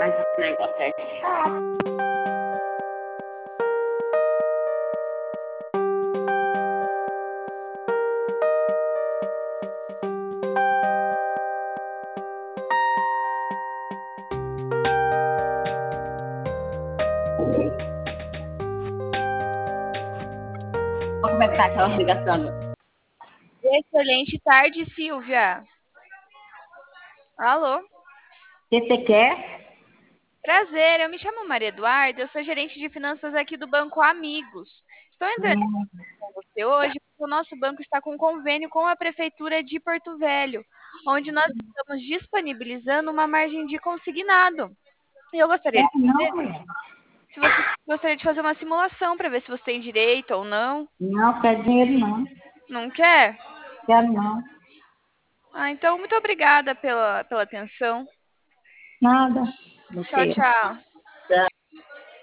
Mas esse negócio é chato. Como é que tá aquela ligação? Excelente tarde, Silvia. Alô? O que você quer? Prazer, eu me chamo Maria Eduarda, eu sou gerente de finanças aqui do Banco Amigos. Estou entrando Hum, com você hoje porque o nosso banco está com um convênio com a Prefeitura de Porto Velho, onde nós estamos disponibilizando uma margem de consignado. E eu gostaria quer de não, saber mulher? se você gostaria de fazer uma simulação para ver se você tem direito ou não. Não, quer dinheiro não. Não quer? Quero não. Ah, então muito obrigada pela atenção. Nada. Não Tchau, quero. tchau.